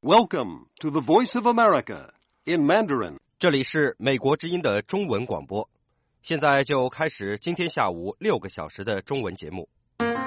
Welcome to the Voice of America in Mandarin. 这里是美国之音的中文广播，现在就开始今天下午6个小时的中文节目。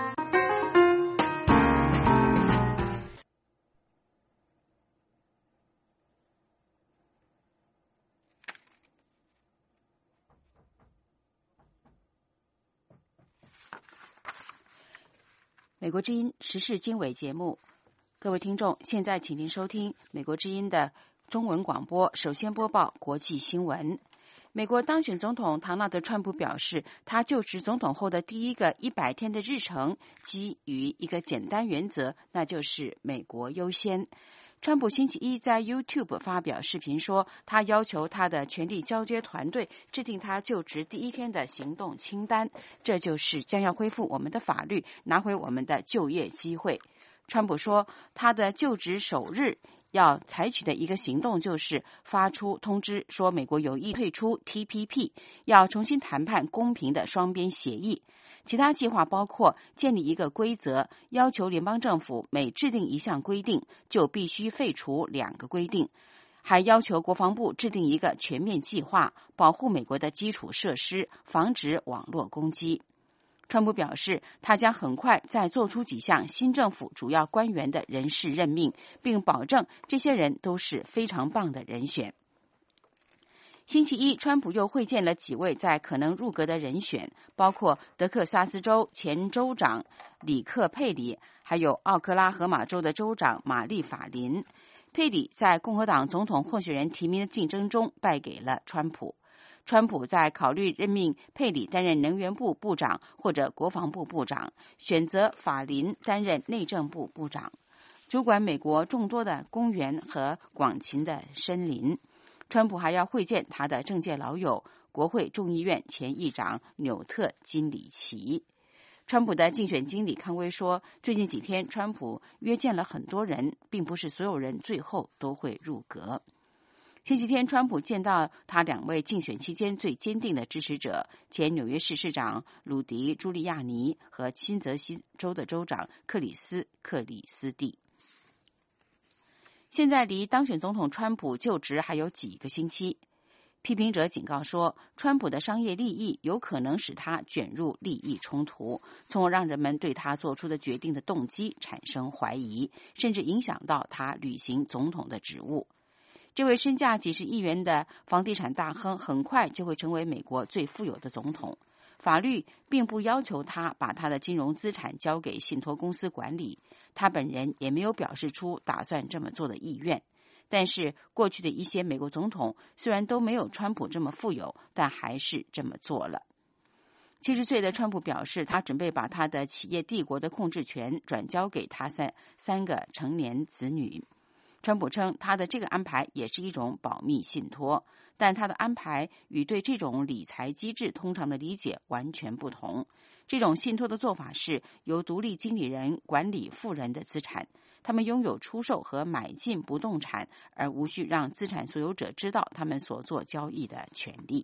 美国之音时事经纬节目，各位听众，现在请您收听美国之音的中文广播。首先播报国际新闻。美国当选总统唐纳德·川普表示，他就职总统后的第一个100天的日程基于一个简单原则，那就是美国优先。川普星期一在 YouTube 发表视频说，他要求他的权力交接团队制定他就职第一天的行动清单，这就是将要恢复我们的法律，拿回我们的就业机会。川普说，他的就职首日要采取的一个行动就是发出通知，说美国有意退出 TPP， 要重新谈判公平的双边协议。其他计划包括建立一个规则，要求联邦政府每制定一项规定就必须废除2个规定，还要求国防部制定一个全面计划，保护美国的基础设施，防止网络攻击。川普表示，他将很快再做出几项新政府主要官员的人事任命，并保证这些人都是非常棒的人选。星期一，川普又会见了几位在可能入阁的人选，包括德克萨斯州前州长里克·佩里，还有奥克拉荷马州的州长玛丽·法林。佩里在共和党总统候选人提名的竞争中败给了川普。川普在考虑任命佩里担任能源部部长或者国防部部长，选择法林担任内政部部长，主管美国众多的公园和广袤的森林。川普还要会见他的政界老友，国会众议院前议长纽特·金里奇。川普的竞选经理康威说，最近几天川普约见了很多人，并不是所有人最后都会入阁。星期天，川普见到他2位竞选期间最坚定的支持者，前纽约市市长鲁迪·朱利亚尼和新泽西州的州长克里斯蒂。现在离当选总统川普就职还有几个星期，批评者警告说，川普的商业利益有可能使他卷入利益冲突，从而让人们对他做出的决定的动机产生怀疑，甚至影响到他履行总统的职务。这位身价几十亿元的房地产大亨很快就会成为美国最富有的总统。法律并不要求他把他的金融资产交给信托公司管理，他本人也没有表示出打算这么做的意愿。但是过去的一些美国总统虽然都没有川普这么富有，但还是这么做了。70岁的川普表示，他准备把他的企业帝国的控制权转交给他三个成年子女。川普称，他的这个安排也是一种保密信托，但他的安排与对这种理财机制通常的理解完全不同。这种信托的做法是由独立经理人管理富人的资产，他们拥有出售和买进不动产，而无需让资产所有者知道他们所做交易的权利。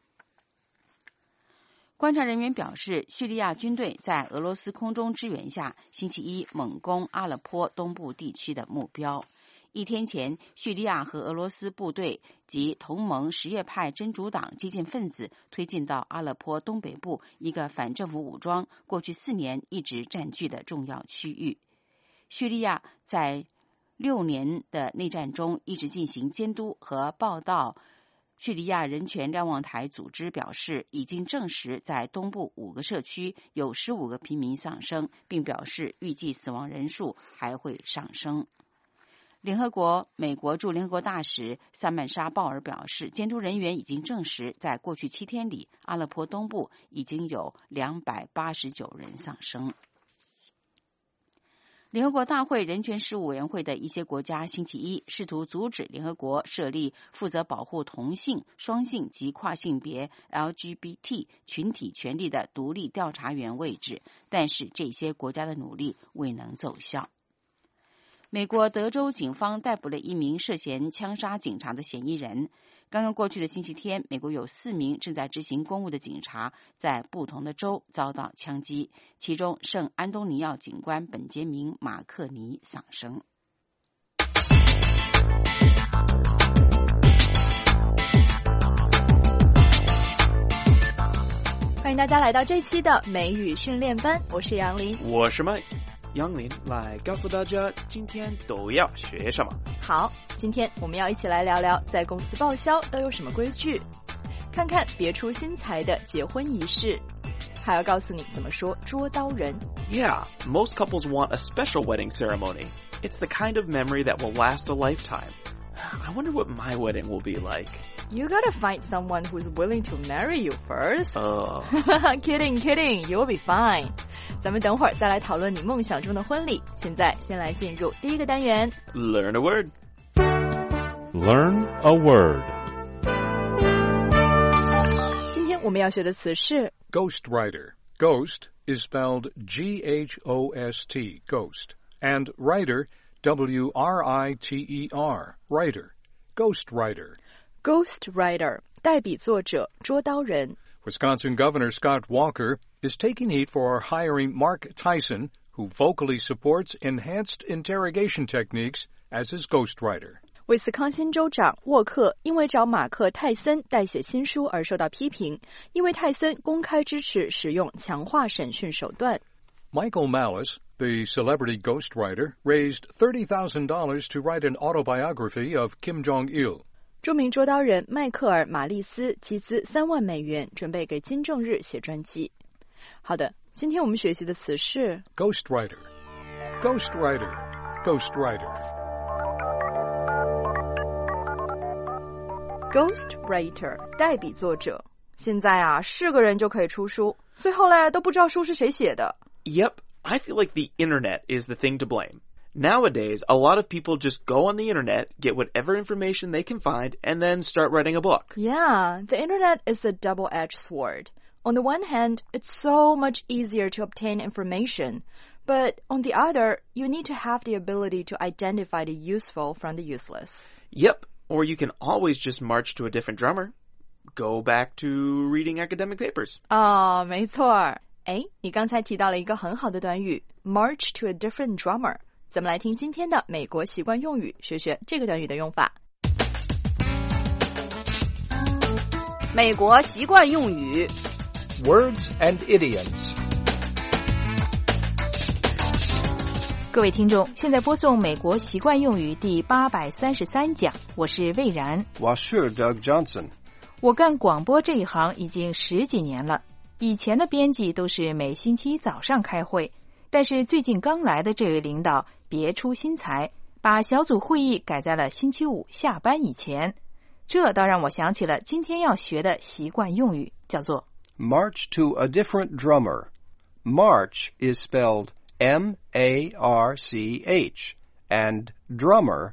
观察人员表示，叙利亚军队在俄罗斯空中支援下，星期一猛攻阿勒颇东部地区的目标。1天前，叙利亚和俄罗斯部队及同盟什叶派真主党激进分子推进到阿勒颇东北部一个反政府武装过去4年一直占据的重要区域。叙利亚在6年的内战中一直进行监督和报道。叙利亚人权瞭望台组织表示，已经证实在东部5个社区有15个平民丧生，并表示预计死亡人数还会上升。美国驻联合国大使萨曼莎·鲍尔表示，监督人员已经证实，在过去7天里，阿勒颇东部已经有289人丧生。联合国大会人权事务委员会的一些国家星期一试图阻止联合国设立负责保护同性、双性及跨性别 LGBT 群体权利的独立调查员位置，但是这些国家的努力未能奏效。美国德州警方逮捕了一名涉嫌枪杀警察的嫌疑人。刚刚过去的星期天，美国有4名正在执行公务的警察在不同的州遭到枪击，其中圣安东尼奥警官本杰明·马克尼丧生。 迎大家来到这期的美语训练班，我是杨林， 我是 Mike。杨林来告诉大家今天都要学什么。 好，今天我们要一起来聊聊在公司报销都有什么规矩，看看别出心裁的结婚仪式，还要告诉你怎么说捉刀人。 Yeah, most couples want a special wedding ceremony. It's the kind of memory that will last a lifetime. I wonder what my wedding will be like. You gotta find someone who's willing to marry you first. Kidding, you'll be fine. 咱们等会儿再来讨论你梦想中的婚礼。现在先来进入第一个单元 Learn a word. Learn a word. 今天我们要学的词是 Ghostwriter. Ghost is spelled G-H-O-S-T, ghost, and writer, W-R-I-T-E-R, writer. Ghostwriter. Ghostwriter 代笔作者，捉刀人。 Wisconsin Governor Scott Walker is taking heat for hiring Mark Tyson, who vocally supports enhanced interrogation techniques, as his ghostwriter. 威斯康星州长沃克因为找马克·泰森代写新书而受到批评，因为泰森公开支持使用强化审讯手段。 Michael Malice, the celebrity ghostwriter, raised $30,000 to write an autobiography of Kim Jong-il. 著名捉刀人迈克尔·马利斯集资3万美元，准备给金正日写传记。好的，今天我们学习的词是 Ghostwriter. Ghostwriter. Ghostwriter. Ghostwriter 代笔作者。现在啊，是个人就可以出书，最后嘞都不知道书是谁写的。 Yep, I feel like the internet is the thing to blame. Nowadays, a lot of people just go on the internet, get whatever information they can find, and then start writing a book. Yeah, the internet is a double-edged sword. On the one hand, it's so much easier to obtain information. But on the other, you need to have the ability to identify the useful from the useless. Yep, or you can always just march to a different drummer. Go back to reading academic papers. 没错。哎，你刚才提到了一个很好的短语 march to a different drummer. 咱们来听今天的美国习惯用语，学学这个短语的用法。 美国习惯用语 Words and idioms. 各位听众，现在播送美国习惯用语第833讲，我是魏然。 我是 Doug Johnson. 我干广播这一行已经10几年了，以前的编辑都是每星期早上开会，但是最近刚来的这位领导别出心裁，把小组会议改在了星期五下班以前。这倒让我想起了今天要学的习惯用语，叫做 March to a different drummer. March is spelled M-A-R-C-H, and drummer,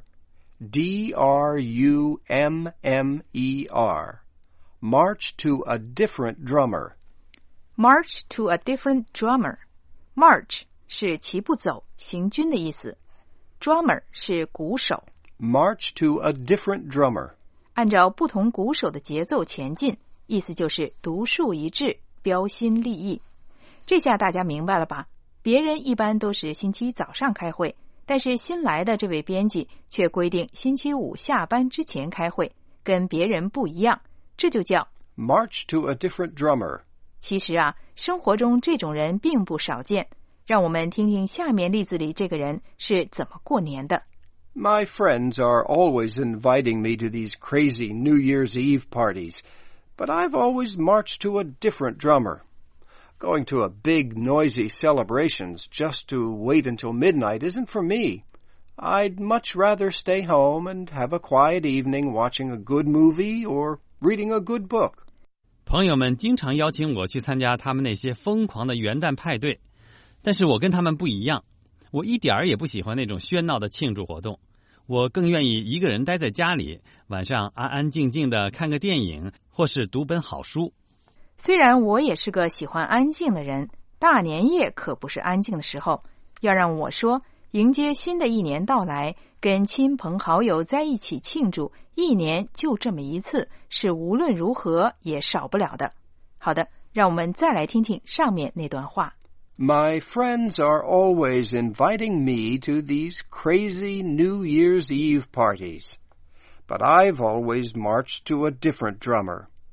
D-R-U-M-M-E-R. March to a different drummer. March to a different drummer. March 是齐步走、行军的意思。Drummer 是鼓手。 March to a different drummer. 按照不同鼓手的节奏前进，意思就是独树一帜、标新立异。这下大家明白了吧？别人一般都是星期早上开会，但是新来的这位编辑却规定星期五下班之前开会，跟别人不一样，这就叫 March to a different drummer. 其实啊，生活中这种人并不少见。让我们听听下面例子里这个人是怎么过年的。 My friends are always inviting me to these crazy New Year's Eve parties, but I've always marched to a different drummer. Going to a big, noisy celebrations just to wait until midnight isn't for me. I'd much rather stay home and have a quiet evening watching a good movie or reading a good book. 朋友们经常邀请我去参加他们那些疯狂的元旦派对，但是我跟他们不一样，我一点儿也不喜欢那种喧闹的庆祝活动，我更愿意一个人待在家里，晚上安安静静的看个电影，或是读本好书。 虽然我也是个喜欢安静的人，大年夜可不是安静的时候。要让我说，迎接新的一年到来，跟亲朋好友在一起庆祝，一年就这么一次，是无论如何也少不了的。好的，让我们再来听听上面那段话。 My friends are always inviting me to these crazy New Year's Eve parties, but I've always marched to a different drummer.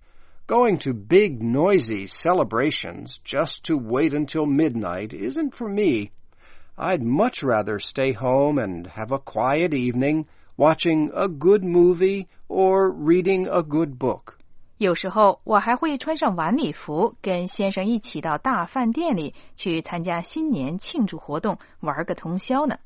Going to big, noisy celebrations just to wait until midnight isn't for me. I'd much rather stay home and have a quiet evening, watching a good movie or reading a good book. 有时候我还会穿上晚礼服，跟先生一起到大饭店里去参加新年庆祝活动，玩个通宵呢。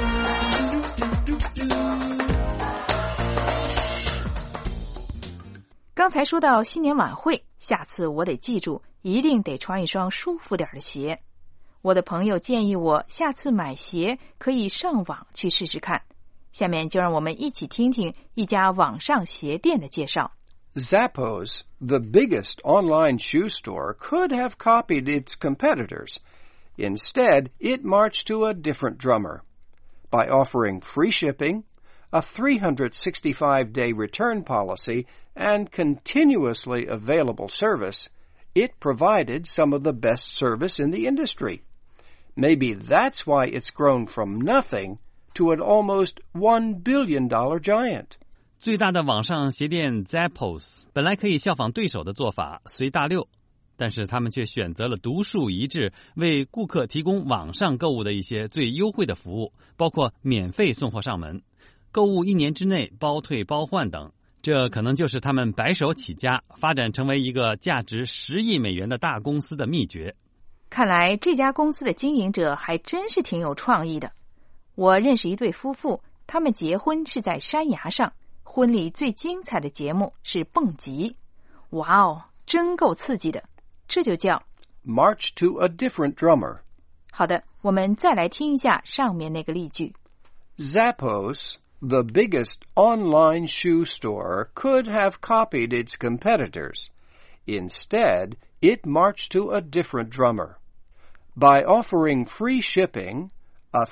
刚才说到新年晚会，下次我得记住，一定得穿一双舒服点的鞋。我的朋友建议我下次买鞋可以上网去试试看。下面就让我们一起听听一家网上鞋店的介绍。 Zappos, the biggest online shoe store, could have copied its competitors. Instead, it marched to a different drummer. By offering free shipping, a 365-day return policy, and continuously available service, it provided some of the best service in the industry. Maybe that's why it's grown from nothing to an almost $1 billion giant. 最大的网上鞋店 Zappos 本来可以效仿对手的做法，随大溜，但是他们却选择了独树一帜，为顾客提供网上购物的一些最优惠的服务，包括免费送货上门、购物1年之内包退包换等。这可能就是他们白手起家，发展成为一个价值10亿美元的大公司的秘诀。 看来这家公司的经营者还真是挺有创意的。我认识一对夫妇，他们结婚是在山崖上，婚礼最精彩的节目是蹦极。哇哦，真够刺激的，这就叫 March to a different drummer. 好的，我们再来听一下上面那个例句。 Zappos, the biggest online shoe store, could have copied its competitors. Instead, it marched to a different drummer. By offering free shipping, a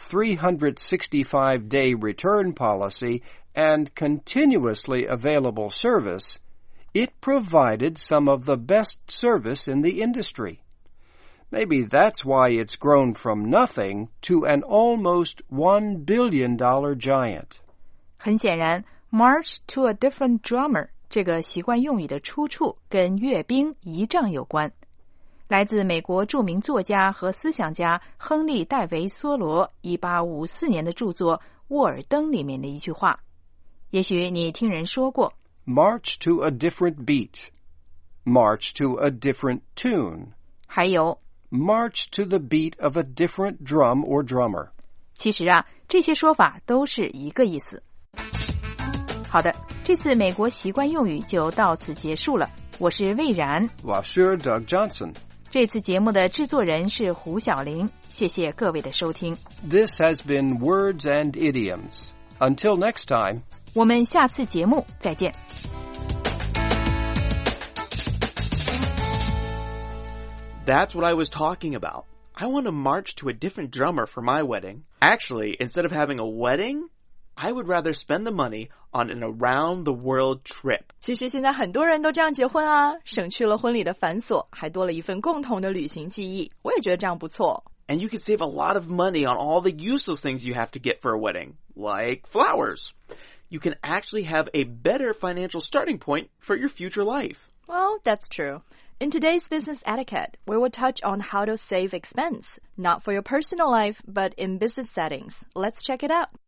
365-day return policy, and continuously available service, it provided some of the best service in the industry. Maybe that's why it's grown from nothing to an almost $1 billion giant. 很显然 ，march to a different drummer 这个习惯用语的出处跟阅兵仪仗有关。来自美国著名作家和思想家亨利·戴维·梭罗1854年的著作《沃尔登》里面的一句话，也许你听人说过 March to a different beat. March to a different tune. 还有 March to the beat of a different drum or drummer. 其实啊，这些说法都是一个意思。好的，这次美国习惯用语就到此结束了。我是魏然， 我是 Doug Johnson. 这次节目的制作人是胡小玲，谢谢各位的收听。 This has been Words and Idioms. Until next time. 我们下次节目再见。 That's what I was talking about. I want to march to a different drummer for my wedding. Actually, instead of having a wedding, I would rather spend the money on an around-the-world trip. 其实现在很多人都这样结婚啊，省去了婚礼的繁琐，还多了一份共同的旅行记忆。我也觉得这样不错。 And you can save a lot of money on all the useless things you have to get for a wedding, like flowers. You can actually have a better financial starting point for your future life. Well, that's true. In today's business etiquette, we will touch on how to save expense, not for your personal life, but in business settings. Let's check it out.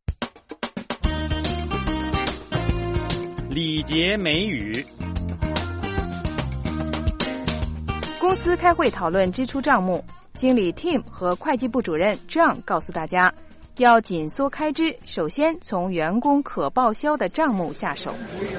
礼节美语。 公司开会讨论支出账目，经理 Tim 和会计部主任 John 告诉大家，要紧缩开支，首先从员工可报销的账目下手。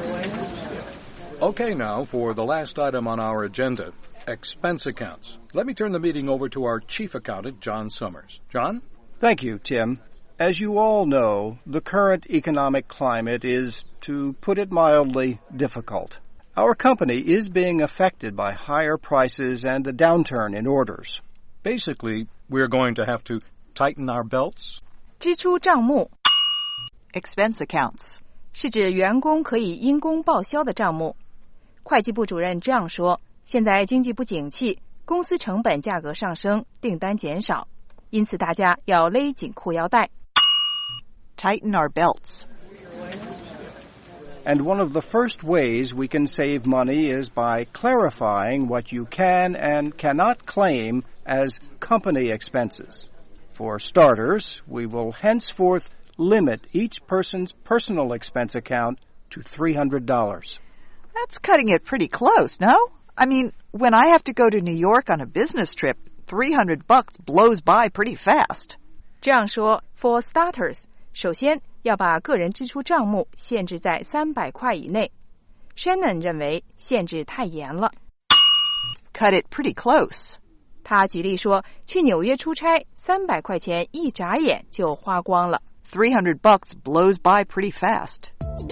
Okay, now for the last item on our agenda, expense accounts. Let me turn the meeting over to our chief accountant, John Summers. John? Thank you, Tim. As you all know, the current economic climate is, to put it mildly, difficult. Our company is being affected by higher prices and a downturn in orders. Basically, we're going to have to tighten our belts. 支出账目 Expense accounts. 是指员工可以因公报销的账目。会计部主任这样说，现在经济不景气，公司成本价格上升，订单减少，因此大家要勒紧裤腰带。 Tighten our belts. And one of the first ways we can save money is by clarifying what you can and cannot claim as company expenses. For starters, we will henceforth limit each person's personal expense account to $300. That's cutting it pretty close, no? I mean, when I have to go to New York on a business trip, $300 blows by pretty fast. 这样说 for starters, 首先要把个人支出账目限制在300块以内。Shannon 认为限制太严了。 Cut it pretty close. 他举例说，去纽约出差，300块钱一眨眼就花光了。 $300 blows by pretty fast.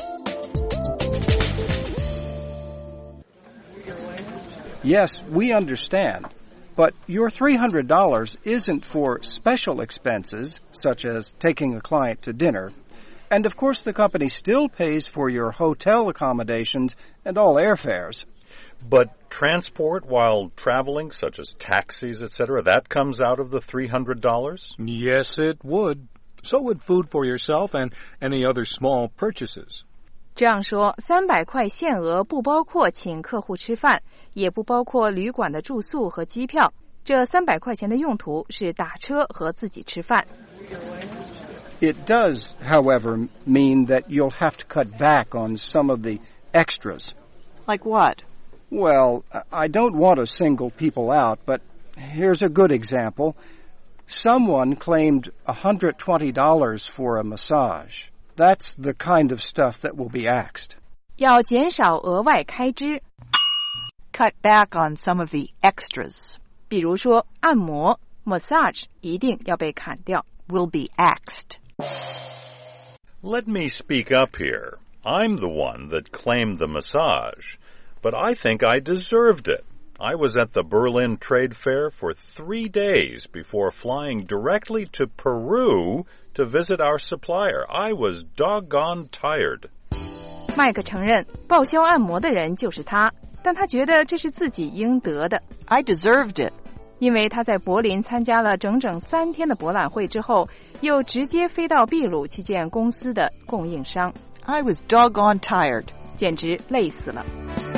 Yes, we understand. But your $300 isn't for special expenses, such as taking a client to dinner. And of course the company still pays for your hotel accommodations and all airfares. But transport while traveling, such as taxis, etc., that comes out of the $300? Yes, it would. So would food for yourself and any other small purchases. 这样说，300块限额不包括请客户吃饭，也不包括旅馆的住宿和机票。这300块钱的用途是打车和自己吃饭。 It does, however, mean that you'll have to cut back on some of the extras. Like what? Well, I don't want to single people out, but here's a good example. Someone claimed $120 for a massage. That's the kind of stuff that will be axed. 要减少额外开支。 Cut back on some of the extras. 比如说按摩 massage 一定要被砍掉。 Will be axed. Let me speak up here. I'm the one that claimed the massage, but I think I deserved it. I was at the Berlin Trade Fair for 3 days before flying directly to Peru to visit our supplier. I was doggone tired. 麦克承认报销按摩的人就是他，但他觉得这是自己应得的。 I deserved it. 因为他在柏林参加了整整3天的博览会之后，又直接飞到秘鲁去见公司的供应商。 I was doggone tired. 简直累死了。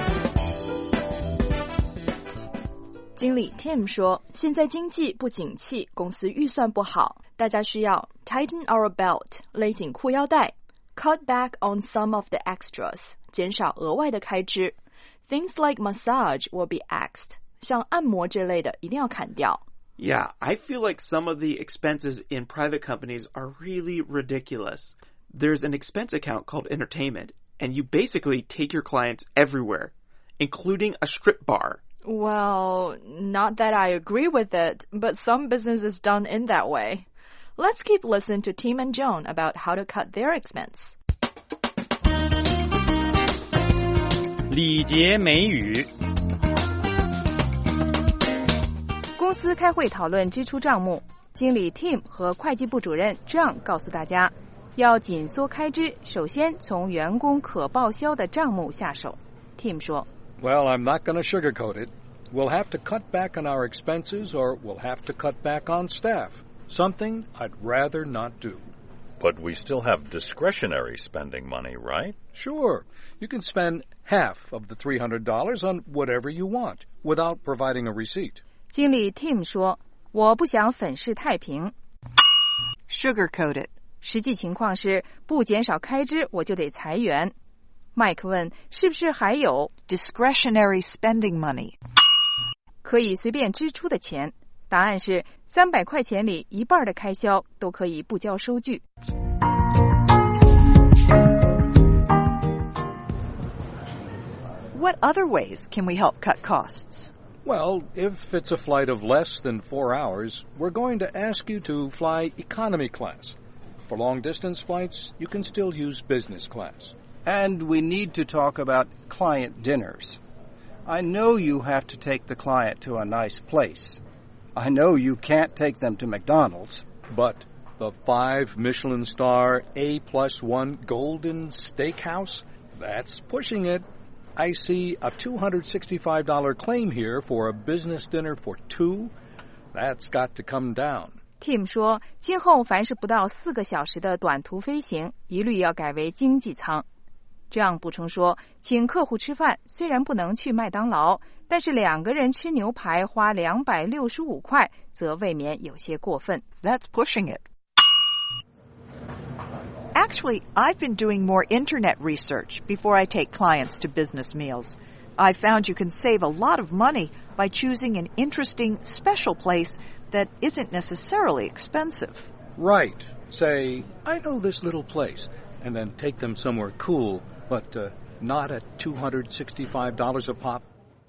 经理 Tim 说，现在经济不景气，公司预算不好，大家需要 tighten our belt 勒紧裤腰带 cut back on some of the extras 减少额外的开支 things like massage will be axed 像按摩之类的一定要砍掉。 Yeah, I feel like some of the expenses in private companies are really ridiculous. There's an expense account called entertainment, and you basically take your clients everywhere, including a strip bar. Well, not that I agree with it, but some business is done in that way. Let's keep listening to Tim and Joan about how to cut their expense. 礼节美语。 公司开会讨论支出账目，经理 Tim 和会计部主任 John 告诉大家，要紧缩开支，首先从员工可报销的账目下手。Tim 说 Well, I'm not going to sugarcoat it. We'll have to cut back on our expenses or we'll have to cut back on staff. Something I'd rather not do. But we still have discretionary spending money, right? Sure. You can spend half of the $300 on whatever you want without providing a receipt. 经理 Tim 说，我不想粉饰太平。 Sugarcoat it. 实际情况是，不减少开支，我就得裁员。麦克问，是不是还有 Discretionary spending money. 可以随便支出的钱？答案是300块钱里一半的开销都可以不交收据。 What other ways can we help cut costs? Well, if it's a flight of less than 4 hours, we're going to ask you to fly economy class. For long-distance flights, you can still use business class. And we need to talk about client dinners. I know you have to take the client to a nice place. I know you can't take them to McDonald's. But the 5 Michelin star A+1 Golden Steakhouse, that's pushing it. I see a $265 claim here for a business dinner for 2. That's got to come down. Tim 说，今后凡是不到4个小时的短途飞行，一律要改为经济舱。 这样补充说，请客户吃饭虽然不能去麦当劳，但是2个人吃牛排花265块，则未免有些过分。 That's pushing it. Actually, I've been doing more internet research before I take clients to business meals. I found you can save a lot of money by choosing an interesting, special place that isn't necessarily expensive. Right. Say, I know this little place, and then take them somewhere cool, but not at $265 a pop.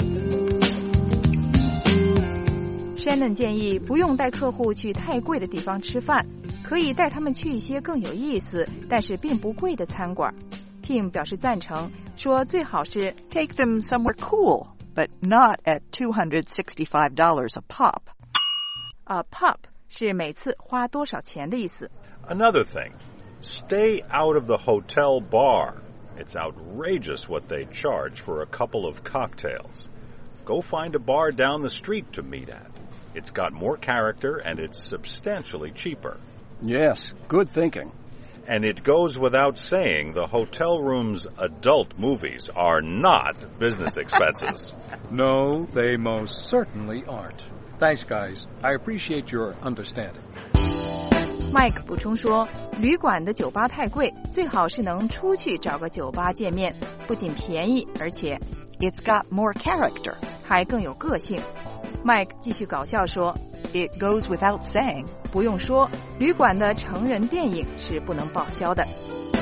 Shannon 建议不用带客户去太贵的地方吃饭，可以带他们去一些更有意思但是并不贵的餐馆。Tim 表示赞成，说最好是 Take them somewhere cool, but not at $265 a pop. A pop 是每次花多少钱的意思。 Another thing, stay out of the hotel bar. It's outrageous what they charge for a couple of cocktails. Go find a bar down the street to meet at. It's got more character and it's substantially cheaper. Yes, good thinking. And it goes without saying the hotel room's adult movies are not business expenses. No, they most certainly aren't. Thanks, guys. I appreciate your understanding. Mike 补充说，旅馆的酒吧太贵，最好是能出去找个酒吧见面，不仅便宜，而且 It's got more character. 还更有个性。Mike 继续搞笑说 It goes without saying. 不用说，旅馆的成人电影是不能报销的。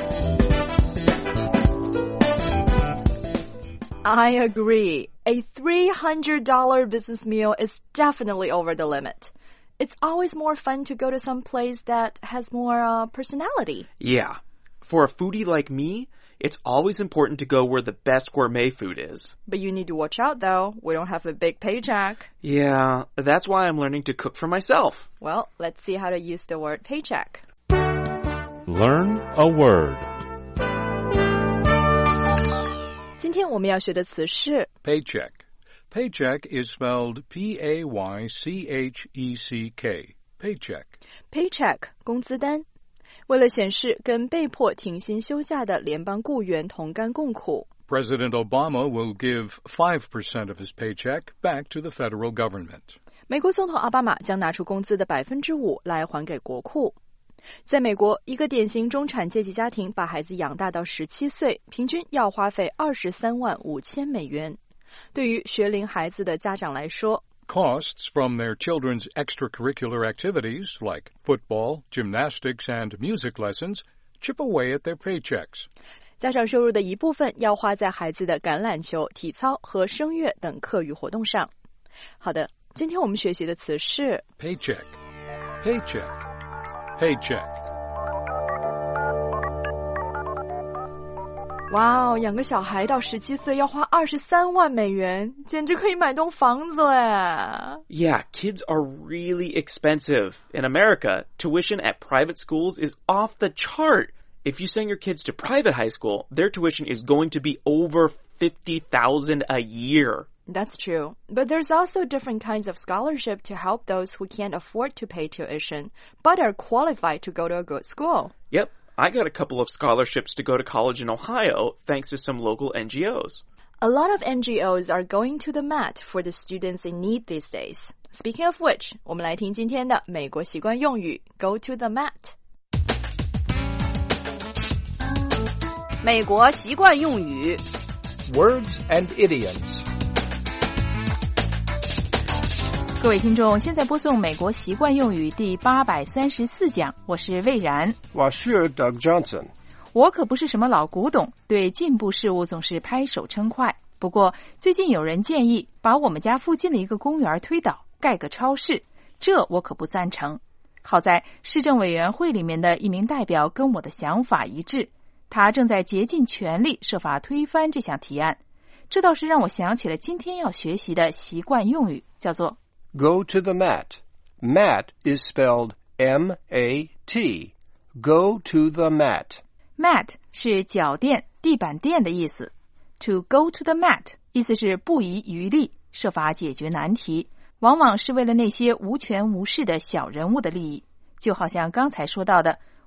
I agree. A $300 business meal is definitely over the limit. It's always more fun to go to some place that has more personality. Yeah. For a foodie like me, it's always important to go where the best gourmet food is. But you need to watch out, though. We don't have a big paycheck. Yeah, that's why I'm learning to cook for myself. Well, let's see how to use the word paycheck. Learn a word. 今天我们要学的词是 Paycheck. Paycheck is spelled P-A-Y-C-H-E-C-K. Paycheck. Paycheck 工资单。为了显示跟被迫停薪休假的联邦雇员同甘共苦， President Obama will give 5% of his paycheck back to the federal government. 美国总统奥巴马将拿出工资的 5% 来还给国库。在美国，一个典型中产阶级家庭把孩子养大到17岁，平均要花费23万5千美元。对于学龄孩子的家长来说， Costs from their children's extracurricular activities like football, gymnastics, and music lessons chip away at their paychecks. 家长收入的一部分要花在孩子的橄榄球、体操和声乐等课余活动上。好的，今天我们学习的词是 Paycheck. Paycheck. Paycheck. 哇哦，养个小孩到17岁要花23万美元，简直可以买栋房子耶！ Yeah, kids are really expensive. In America, tuition at private schools is off the chart. If you send your kids to private high school, their tuition is going to be over $50,000 a year. That's true. But there's also different kinds of scholarship to help those who can't afford to pay tuition, but are qualified to go to a good school. Yep. I got a couple of scholarships to go to college in Ohio thanks to some local NGOs. A lot of NGOs are going to the mat for the students in need these days. Speaking of which, 我们来听今天的美国习惯用语 Go to the mat. 美国习惯用语 Words and idioms. 各位听众，现在播送美国习惯用语第834讲，我是魏然。 我是 Doug Johnson。 我可不是什么老古董，对进步事物总是拍手称快。不过最近有人建议把我们家附近的一个公园推倒，盖个超市，这我可不赞成。好在市政委员会里面的一名代表跟我的想法一致，他正在竭尽全力设法推翻这项提案。这倒是让我想起了今天要学习的习惯用语，叫做 Go to the mat. Mat is spelled M-A-T. Go to the mat. Mat 是脚垫、地板垫的意思。To go to the mat 意思是不遗余力，设法解决难题，往往是为了那些无权无势的小人物的利益。就好像刚才说到的，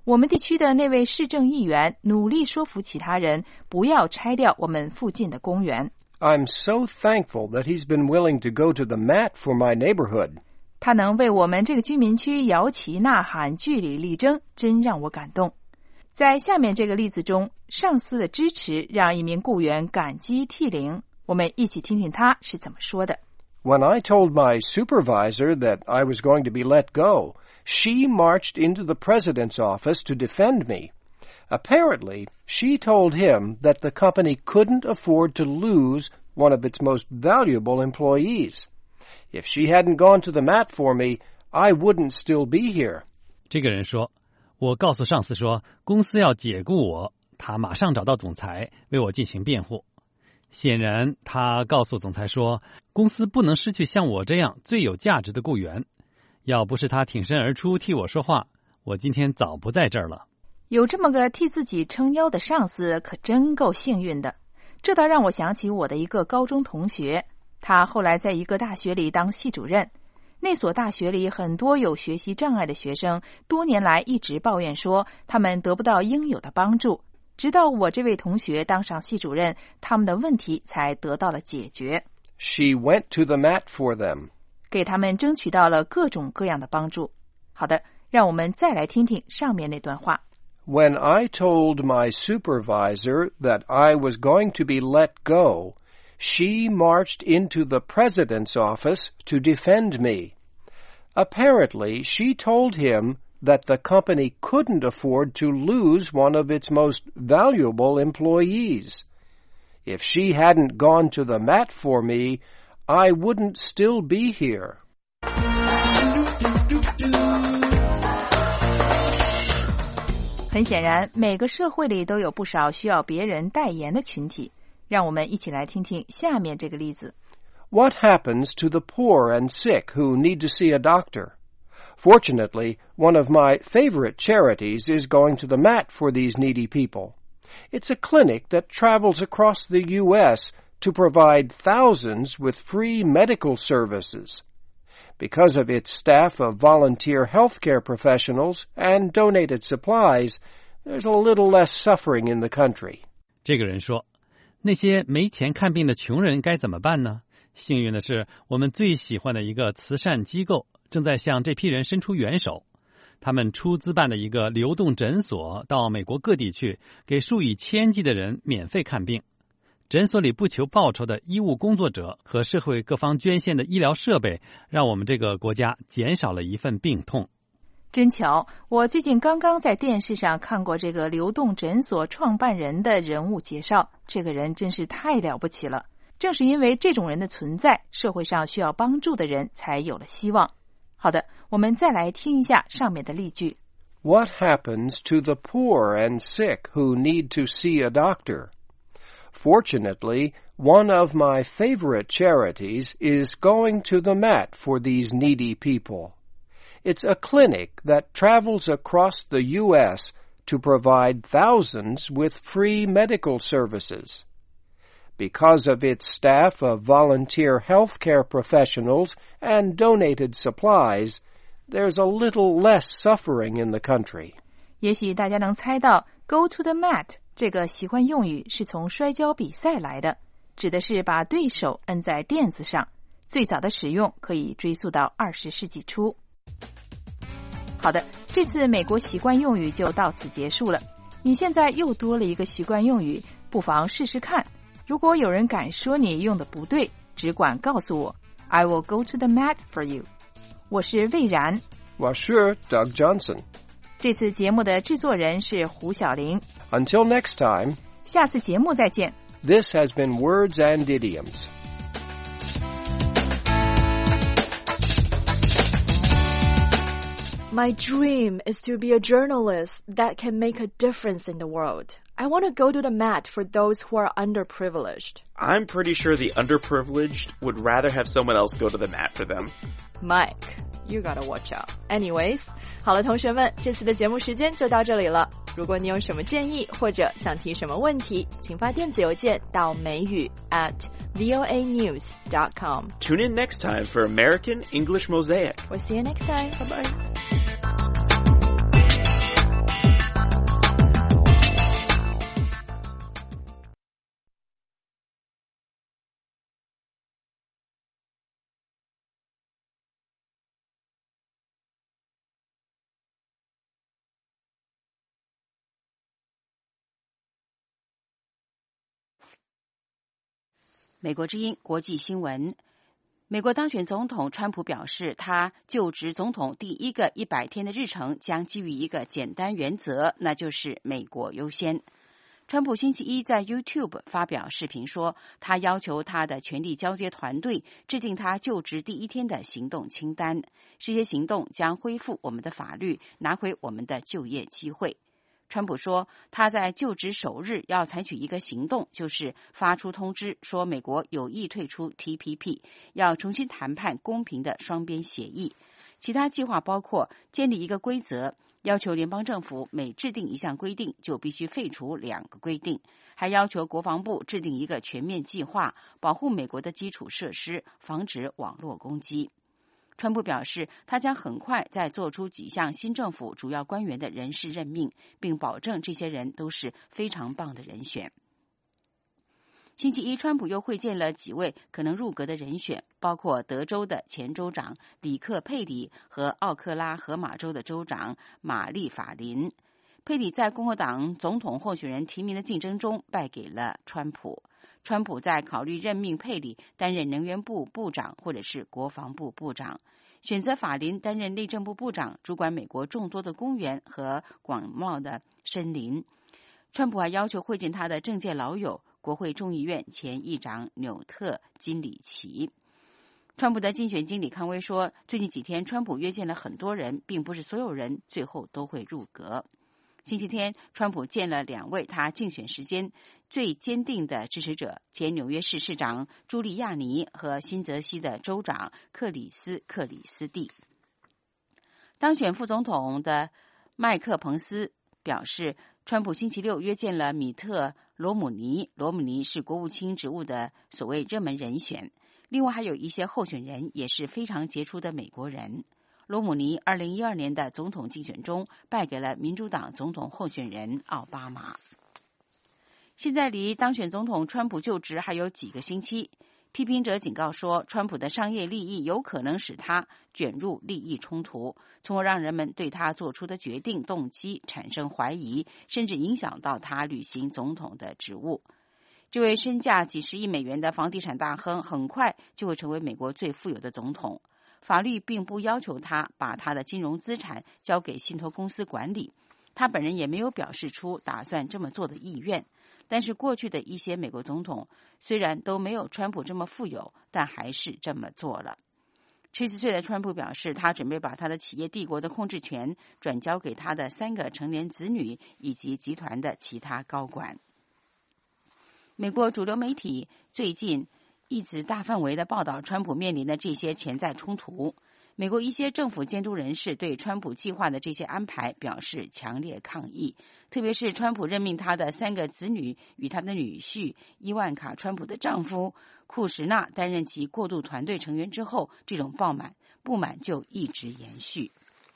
我们地区的那位市政议员努力说服其他人不要拆掉我们附近的公园。 I'm so thankful that he's been willing to go to the mat for my neighborhood. 他能为我们这个居民区摇旗呐喊、据理力争，真让我感动。在下面这个例子中，上司的支持让一名雇员感激涕零。我们一起听听他是怎么说的。 When I told my supervisor that I was going to be let go, she marched into the president's office to defend me. Apparently, she told him that the company couldn't afford to lose one of its most valuable employees. If she hadn't gone to the mat for me, I wouldn't still be here. 这个人说，我告诉上司说，公司要解雇我，他马上找到总裁为我进行辩护。显然，他告诉总裁说，公司不能失去像我这样最有价值的雇员。要不是他挺身而出替我说话，我今天早不在这儿了。 有这么个替自己撑腰的上司，可真够幸运的。这倒让我想起我的一个高中同学，他后来在一个大学里当系主任。那所大学里很多有学习障碍的学生，多年来一直抱怨说他们得不到应有的帮助。直到我这位同学当上系主任，他们的问题才得到了解决。 She went to the mat for them. 给他们争取到了各种各样的帮助。好的，让我们再来听听上面那段话。 When I told my supervisor that I was going to be let go, she marched into the president's office to defend me. Apparently, she told him that the company couldn't afford to lose one of its most valuable employees. If she hadn't gone to the mat for me, I wouldn't still be here. 很显然，每个社会里都有不少需要别人代言的群体。让我们一起来听听下面这个例子。 What happens to the poor and sick who need to see a doctor? Fortunately, one of my favorite charities is going to the mat for these needy people. It's a clinic that travels across the U.S. to provide thousands with free medical services. Because of its staff of volunteer healthcare professionals and donated supplies, there's a little less suffering in the country. 这个人说，那些没钱看病的穷人该怎么办呢？幸运的是，我们最喜欢的一个慈善机构正在向这批人伸出援手。他们出资办的一个流动诊所到美国各地去，给数以千计的人免费看病。诊所里不求报酬的医务工作者和社会各方捐献的医疗设备，让我们这个国家减少了一份病痛。 真巧，我最近刚刚在电视上看过这个流动诊所创办人的人物介绍，这个人真是太了不起了。正是因为这种人的存在，社会上需要帮助的人才有了希望。好的，我们再来听一下上面的例句。 What happens to the poor and sick who need to see a doctor? Fortunately, one of my favorite charities is going to the mat for these needy people. It's a clinic that travels across the U.S. to provide thousands with free medical services. Because of its staff of volunteer healthcare professionals and donated supplies, there's a little less suffering in the country. 也许大家能猜到 go to the mat 这个习惯用语是从摔跤比赛来的，指的是把对手摁在垫子上。最早的使用可以追溯到20世纪初。好的，这次美国习惯用语就到此结束了。你现在又多了一个习惯用语，不妨试试看。如果有人敢说你用的不对，只管告诉我 I will go to the mat for you。 我是魏然， 我是 Doug Johnson。 这次节目的制作人是胡小玲。 Until next time, 下次节目再见。 This has been Words and Idioms. My dream is to be a journalist that can make a difference in the world. I want to go to the mat for those who are underprivileged. I'm pretty sure the underprivileged would rather have someone else go to the mat for them. Mike, you gotta watch out. Anyways, 好了，同学们，这次的节目时间就到这里了。如果你有什么建议或者想提什么问题，请发电子邮件到美语 @voanews.com. Tune in next time for American English Mosaic. We'll see you next time. Bye-bye. 美国之音国际新闻。美国当选总统川普表示，他就职总统第一个100天的日程将基于一个简单原则，那就是美国优先。川普星期一在 YouTube 发表视频说，他要求他的权力交接团队制定他就职第一天的行动清单，这些行动将恢复我们的法律，拿回我们的就业机会。川普说，他在就职首日要采取一个行动，就是发出通知说美国有意退出 TPP， 要重新谈判公平的双边协议。其他计划包括建立一个规则，要求联邦政府每制定一项规定就必须废除2个规定，还要求国防部制定一个全面计划，保护美国的基础设施，防止网络攻击。川普表示，他将很快再做出几项新政府主要官员的人事任命，并保证这些人都是非常棒的人选。星期一，川普又会见了几位可能入阁的人选，包括德州的前州长里克·佩里和奥克拉荷马州的州长玛丽·法林。佩里在共和党总统候选人提名的竞争中败给了川普。川普在考虑任命佩里担任能源部部长或者是国防部部长，选择法林担任内政部部长，主管美国众多的公园和广袤的森林。川普还要求会见他的政界老友，国会众议院前议长纽特·金里奇。川普的竞选经理康威说，最近几天川普约见了很多人，并不是所有人最后都会入阁。星期天，川普见了2位他竞选时间最坚定的支持者，前纽约市市长朱利亚尼和新泽西的州长克里斯蒂。当选副总统的麦克彭斯表示，川普星期六约见了米特·罗姆尼，罗姆尼是国务卿职务的所谓热门人选。另外还有一些候选人也是非常杰出的美国人。罗姆尼2012年的总统竞选中败给了民主党总统候选人奥巴马。现在离当选总统川普就职还有几个星期，批评者警告说，川普的商业利益有可能使他卷入利益冲突，从而让人们对他做出的决定动机产生怀疑，甚至影响到他履行总统的职务。这位身价几十亿美元的房地产大亨很快就会成为美国最富有的总统。法律并不要求他把他的金融资产交给信托公司管理，他本人也没有表示出打算这么做的意愿。但是过去的一些美国总统虽然都没有川普这么富有，但还是这么做了。70岁的川普表示，他准备把他的企业帝国的控制权转交给他的3个成年子女以及集团的其他高管。美国主流媒体最近一直大范围的报道川普面临的这些潜在冲突。美国一些政府监督人士对川普计划的这些安排表示强烈抗议，特别是川普任命他的3个子女与他的女婿伊万卡·川普的丈夫库什纳担任其过渡团队成员之后，这种不满就一直延续。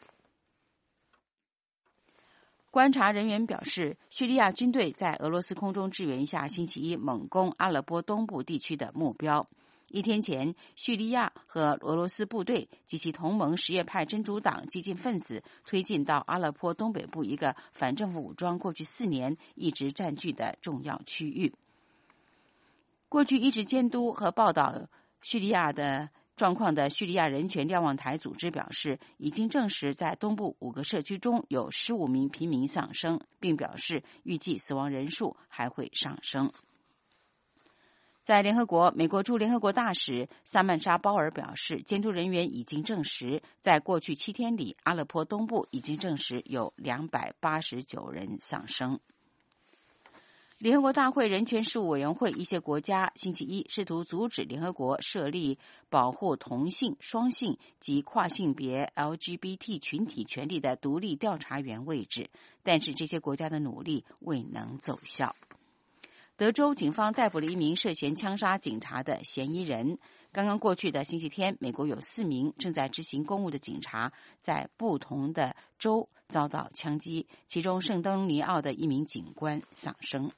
观察人员表示，叙利亚军队在俄罗斯空中支援下，星期一猛攻阿勒颇东部地区的目标。1天前，叙利亚和俄罗斯部队及其同盟什叶派真主党激进分子推进到阿勒颇东北部一个反政府武装过去4年一直占据的重要区域。过去一直监督和报道叙利亚的状况的叙利亚人权瞭望台组织表示，已经证实在东部5个社区中有15名平民丧生，并表示预计死亡人数还会上升。在联合国，美国驻联合国大使萨曼莎·鲍尔表示，监督人员已经证实，在过去7天里，阿勒颇东部已经证实有289人丧生。联合国大会人权事务委员会一些国家星期一试图阻止联合国设立保护同性、双性及跨性别 LGBT 群体权利的独立调查员位置，但是这些国家的努力未能奏效。德州警方逮捕了一名涉嫌枪杀警察的嫌疑人。刚刚过去的星期天，美国有4名正在执行公务的警察在不同的州遭到枪击，其中圣东尼奥的一名警官丧生。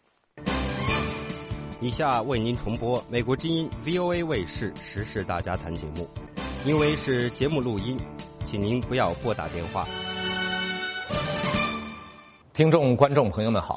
以下为您重播美国之音 VOA 卫视时事大家谈节目，因为是节目录音，请您不要拨打电话。 听众观众朋友们好，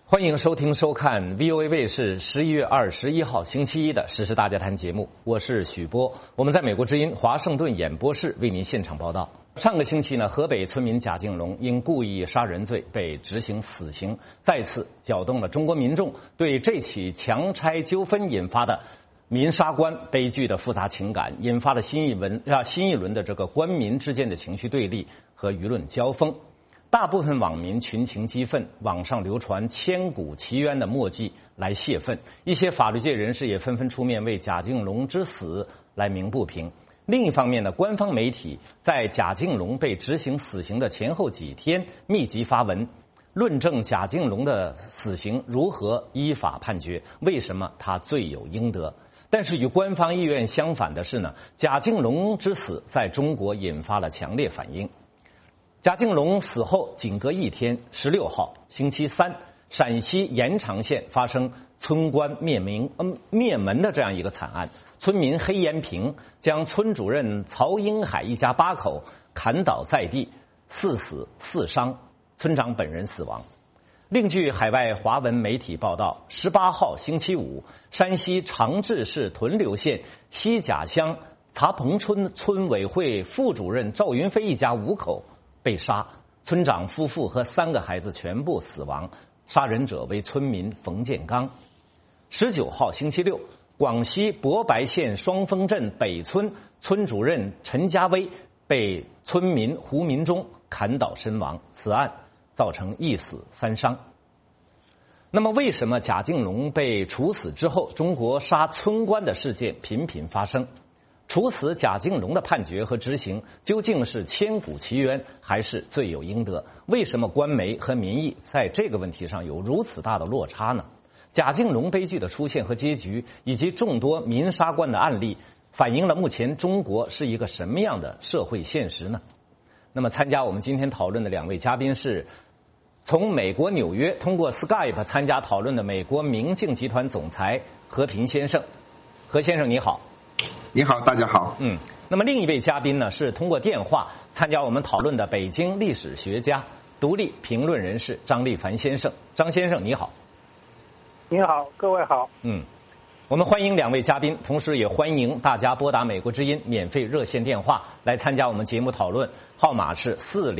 欢迎收听收看 VOA 卫视11月21号星期一的时事大家谈节目，我是许波，我们在美国之音华盛顿演播室为您现场报道。上个星期呢，河北村民贾敬龙因故意杀人罪被执行死刑，再次搅动了中国民众对这起强拆纠纷引发的民杀官悲剧的复杂情感，引发了新一轮的这个官民之间的情绪对立和舆论交锋。大部分网民群情激愤，网上流传千古奇冤的墨迹来泄愤，一些法律界人士也纷纷出面为贾敬龙之死来鸣不平。另一方面呢，官方媒体在贾敬龙被执行死刑的前后几天密集发文，论证贾敬龙的死刑如何依法判决，为什么他罪有应得。但是与官方意愿相反的是呢，贾敬龙之死在中国引发了强烈反应。贾敬龙死后仅隔一天，16号星期三，陕西延长县发生村官灭门的这样一个惨案。村民黑延平将村主任曹英海一家8口砍倒在地，4死4伤，村长本人死亡。另据海外华文媒体报道，18号星期五，山西长治市屯留县西甲乡杂棚村村委会副主任赵云飞一家5口被杀，村长夫妇和3个孩子全部死亡，杀人者为村民冯建刚。19号星期六，广西博白县双峰镇北村村主任陈家威被村民胡民忠砍倒身亡，此案造成1死3伤。那么为什么贾敬龙被处死之后，中国杀村官的事件频频发生？处死贾敬龙的判决和执行究竟是千古奇冤还是罪有应得？为什么官媒和民意在这个问题上有如此大的落差呢？贾敬龙悲剧的出现和结局，以及众多民杀官的案例，反映了目前中国是一个什么样的社会现实呢？那么参加我们今天讨论的2位嘉宾是从美国纽约通过 Skype 参加讨论的美国明镜集团总裁何平先生。何先生你好。 你好，大家好。 那么另一位嘉宾呢，是通过电话参加我们讨论的北京历史学家、独立评论人士张立凡先生。张先生你好。 你好，各位好。 我们欢迎2位嘉宾，同时也欢迎大家拨打美国之音免费热线电话来参加我们节目讨论，号码是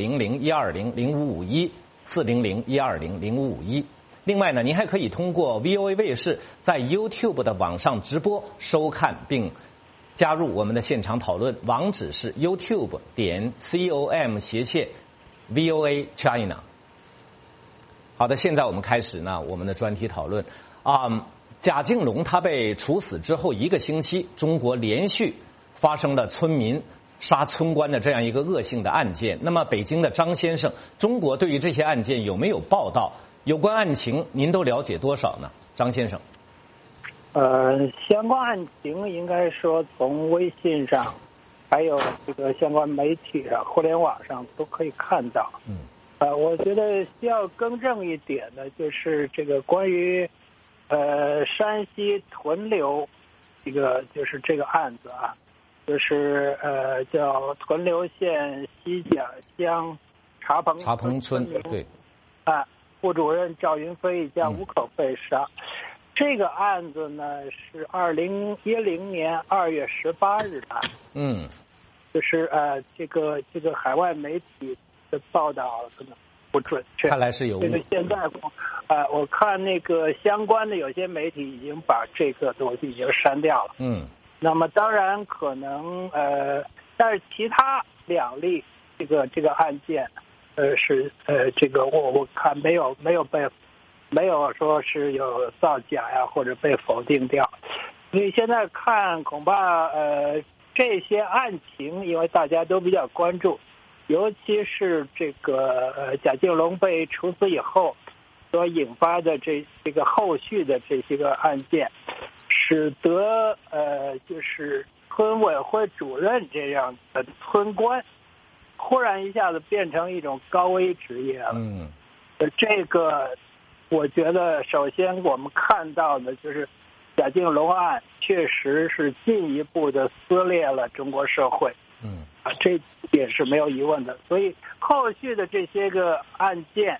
400-120-0551 400-120-0551。另外呢，您还可以通过 VOA 卫视在 YouTube 的网上直播收看并加入我们的现场讨论，网址是 youtube.com/VOA China。好的，现在我们开始呢我们的专题讨论。贾敬龙他被处死之后1个星期，中国连续发生了村民杀村官的这样一个恶性的案件。那么北京的张先生，中国对于这些案件有没有报道？有关案情您都了解多少呢？张先生。 相关案情应该说从微信上还有这个相关媒体上互联网上都可以看到。我觉得需要更正一点的就是这个关于山西屯留这个就是这个案子啊，就是叫屯留县西甲乡茶棚村对副主任赵云飞一家5口被杀。这个案子呢是2010年2月18日的。就是这个海外媒体的报道可能不准确， 看来是有误。 现在我看那个相关的有些媒体已经把这个东西已经删掉了。那么当然可能但是其他2例这个案件是这个我看没有说是有造假呀或者被否定掉。所以现在看恐怕这些案情，因为大家都比较关注，尤其是这个贾敬龙被处死以后所引发的这个后续的这些个案件，使得就是村委会主任这样的村官忽然一下子变成一种高危职业了。这个我觉得首先我们看到的就是贾敬龙案确实是进一步的撕裂了中国社会。这点是没有疑问的。所以后续的这些个案件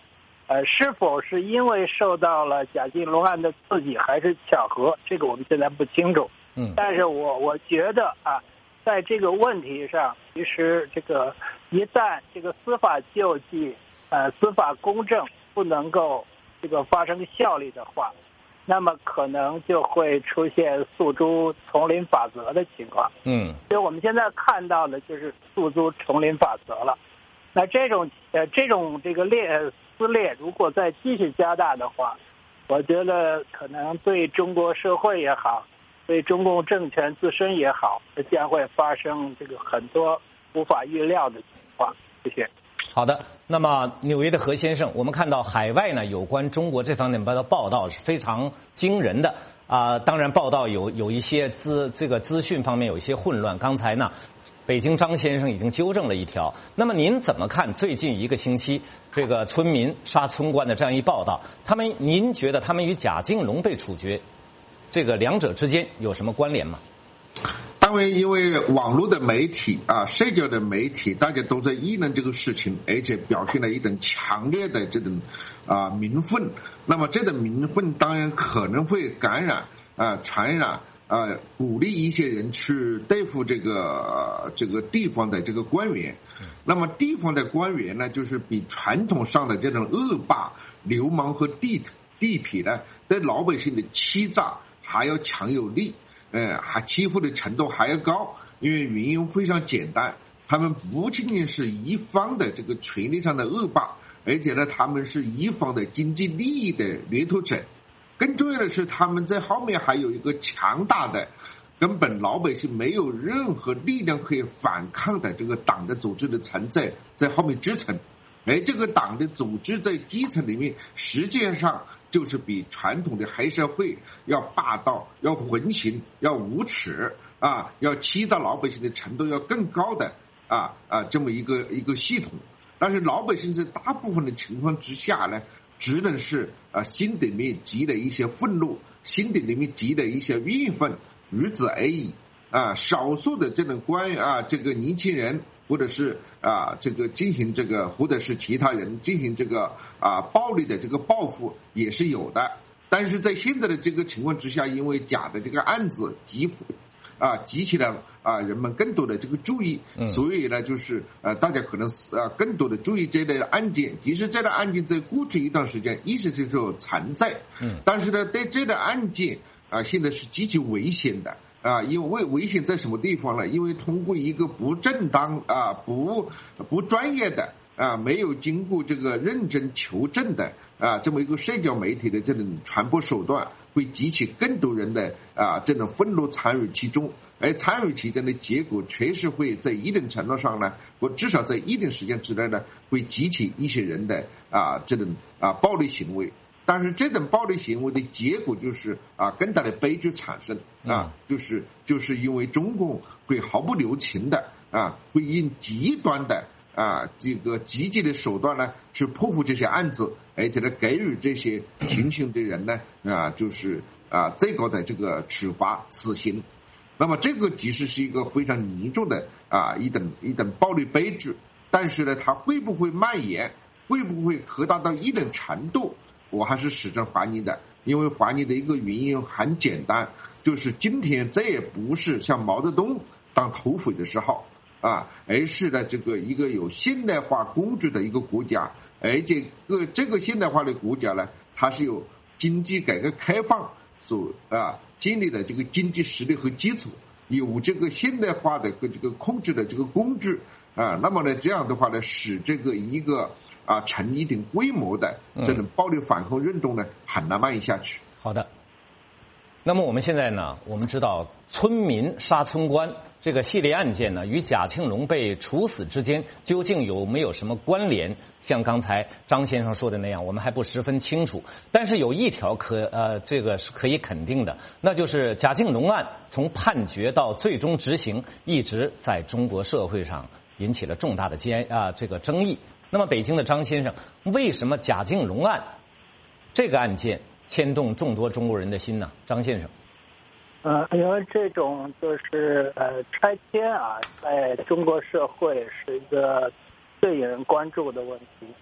是否是因为受到了贾静龙案的刺激，还是巧合，这个我们现在不清楚。但是我觉得啊，在这个问题上，其实这个一旦这个司法救济、司法公正不能够这个发生效力的话，那么可能就会出现诉诸丛林法则的情况。所以我们现在看到的就是诉诸丛林法则了。那这种这个撕裂如果再继续加大的话，我觉得可能对中国社会也好，对中共政权自身也好，将会发生这个很多无法预料的情况。谢谢。 好的，那么纽约的何先生，我们看到海外呢有关中国这方面的报道是非常惊人的当然报道有一些资讯方面有一些混乱。刚才呢，北京张先生已经纠正了一条。那么您怎么看最近一个星期这个村民杀村官的这样一报道？您觉得他们与贾静龙被处决这个两者之间有什么关联吗？ 当然，因为网络的媒体社交的媒体，大家都在议论这个事情，而且表现了一种强烈的这种民愤。那么这种民愤当然可能会感染传染鼓励一些人去对付这个地方的这个官员。那么地方的官员呢，就是比传统上的这种恶霸、流氓和地痞呢，对老百姓的欺诈还要强有力。还欺负的程度还要高，因为原因非常简单，他们不仅仅是一方的这个权力上的恶霸，而且呢，他们是一方的经济利益的掠夺者。更重要的是，他们在后面还有一个强大的、根本老百姓没有任何力量可以反抗的这个党的组织的存在在后面支撑。而这个党的组织在基层里面，实际上就是比传统的黑社会要霸道、要横行、要无耻要欺诈老百姓的程度要更高的这么一个系统。但是老百姓在大部分的情况之下呢，只能是心里面积累一些愤怒，心里面积累一些怨愤，如此而已。少数的这种这个年轻人，或者是这个进行这个，或者是其他人进行这个暴力的这个报复也是有的。但是在现在的这个情况之下，因为假的这个案子激起了人们更多的这个注意，所以呢，就是大家可能更多的注意这类的案件。其实这类案件在过去一段时间一直是存在，但是呢，对这类案件现在是极其危险的。因为危险在什么地方呢？因为通过一个不正当不专业的没有经过这个认真求证的这么一个社交媒体的这种传播手段，会激起更多人的这种愤怒参与其中，而参与其中的结果确实会在一定程度上呢，或至少在一定时间之内呢，会激起一些人的这种暴力行为。但是这种暴力行为的结果就是更大的悲剧产生就是因为中共会毫不留情的会用极端的这个积极的手段呢去破获这些案子，而且呢给予这些行凶的人呢就是最高的这个处罚死刑。那么这个其实是一个非常严重的一种暴力悲剧，但是呢它会不会蔓延，会不会扩大到一定程度，我还是始终怀疑的。因为怀疑的一个原因很简单，就是今天这也不是像毛泽东当土匪的时候而是呢这个一个有现代化工具的一个国家，而且这个现代化的国家呢，它是有经济改革开放所建立的这个经济实力和基础，有这个现代化的这个控制的这个工具那么呢这样的话呢，使这个一个成一定规模的这种暴力反抗运动呢很难蔓延下去。 好的，那么我们现在呢，我们知道村民杀村官这个系列案件呢，与贾庆龙被处死之间究竟有没有什么关联？像刚才张先生说的那样，我们还不十分清楚。但是有一条这个是可以肯定的，那就是贾庆龙案从判决到最终执行，一直在中国社会上引起了重大的这个争议。那么北京的张先生，为什么贾庆龙案这个案件牵动众多中国人的心呢？张先生， 因为这种就是拆迁在中国社会是一个最引人关注的问题。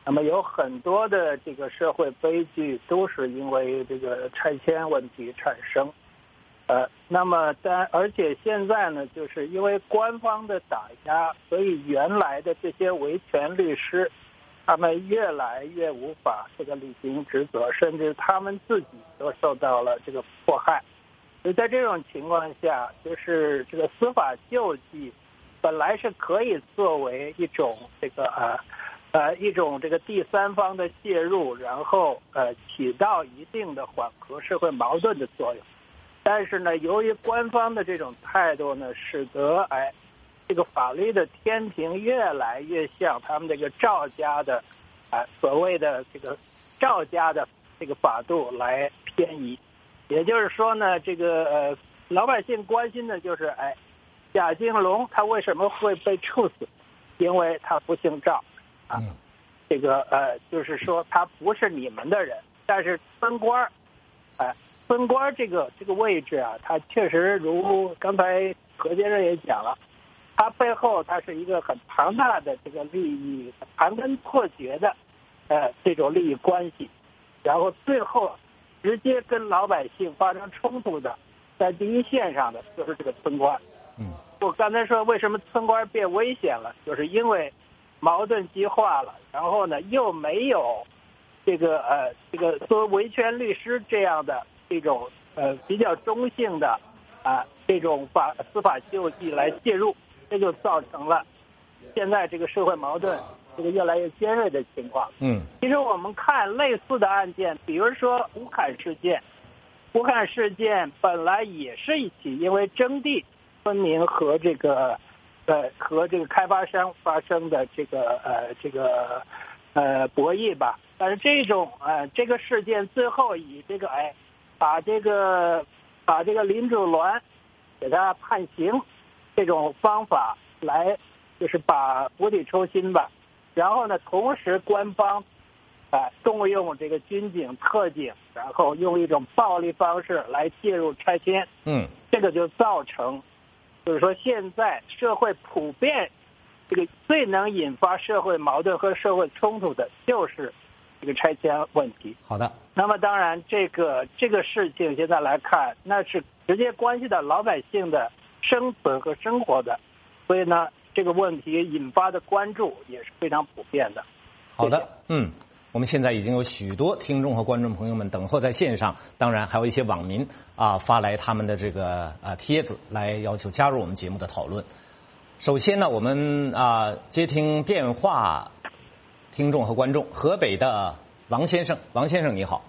那么有很多的这个社会悲剧都是因为这个拆迁问题产生。那么而且现在呢，就是因为官方的打压，所以原来的这些维权律师，他们越来越无法这个履行职责，甚至他们自己都受到了这个迫害。所以在这种情况下，就是这个司法救济本来是可以作为一种这个一种这个第三方的介入，然后起到一定的缓和社会矛盾的作用。但是呢，由于官方的这种态度呢，使得这个法律的天平越来越向他们这个赵家的所谓的这个赵家的这个法度来偏移。也就是说呢，这个老百姓关心的就是贾静龙他为什么会被处死？因为他不姓赵这个就是说他不是你们的人。但是分官分官这个位置啊，它确实如刚才何先生也讲了，它背后它是一个很庞大的这个利益盘根错节的这种利益关系，然后最后直接跟老百姓发生冲突的，在第一线上的就是这个村官。我刚才说为什么村官变危险了，就是因为矛盾激化了，然后呢又没有这个作为维权律师这样的这种比较中性的这种司法救济来介入，这就造成了现在这个社会矛盾这个越来越尖锐的情况。其实我们看类似的案件，比如说乌坎事件，乌坎事件本来也是一起因为征地分明和这个开发商发生的这个博弈吧，但是这个事件最后以这个把这个林主銮给他判刑这种方法来，就是把釜底抽薪吧。然后呢，同时官方动用这个军警特警，然后用一种暴力方式来介入拆迁。这个就造成，就是说现在社会普遍这个最能引发社会矛盾和社会冲突的就是这个拆迁问题。 好的。 那么当然这个事情现在来看，那是直接关系到老百姓的生存和生活的，所以呢这个问题引发的关注也是非常普遍的。 好的。我们现在已经有许多听众和观众朋友们等候在线上，当然还有一些网民发来他们的这个帖子来要求加入我们节目的讨论。首先呢，我们接听电话听众和观众，河北的王先生你好。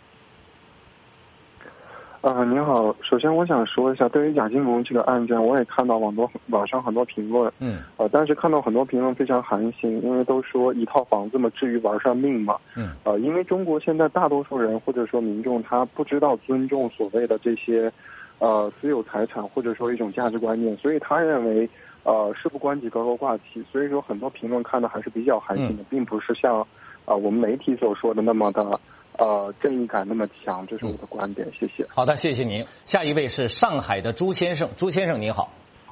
你好，首先我想说一下，对于贾静龙这个案件，我也看到网上很多评论，但是看到很多评论非常寒心，因为都说一套房子嘛，至于玩上命嘛，因为中国现在大多数人或者说民众他不知道尊重所谓的这些私有财产或者说一种价值观念，所以他认为事不关己高高挂起，所以说很多评论看的还是比较寒心的，并不是像我们媒体所说的那么的正义感那么强，这是我的观点。谢谢。 好的，谢谢您。下一位是上海的朱先生你好。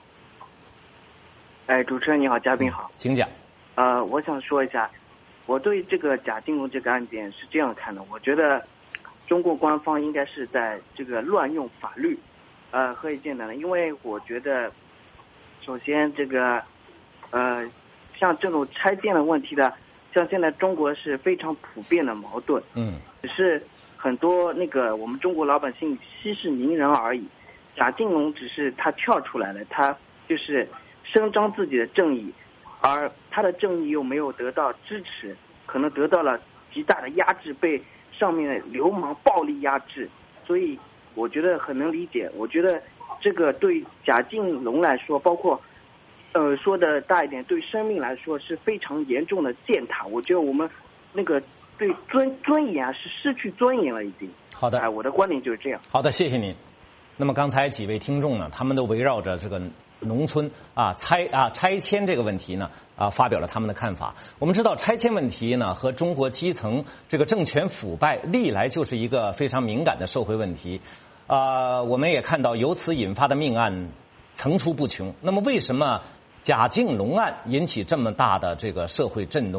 主持人你好，嘉宾好， 请讲。 我想说一下，我对这个贾静龙这个案件是这样看的，我觉得中国官方应该是在这个乱用法律，何以见得呢？因为我觉得首先这个像这种拆建的问题的，像现在中国是非常普遍的矛盾，只是很多我们中国老百姓息事宁人而已。贾静龙只是他跳出来了，他就是伸张自己的正义，而他的正义又没有得到支持，可能得到了极大的压制，被上面的流氓暴力压制，所以我觉得很能理解。我觉得这个对贾静龙来说，包括说的大一点，对生命来说是非常严重的践踏。我觉得我们对尊严是失去尊严了已经。 好的， 我的观点就是这样。 好的，谢谢您。那么刚才几位听众呢，他们都围绕着这个农村拆迁这个问题呢发表了他们的看法。我们知道拆迁问题呢和中国基层这个政权腐败历来就是一个非常敏感的社会问题。我们也看到由此引发的命案层出不穷。那么为什么贾静龙案引起这么大的这个社会震动呢？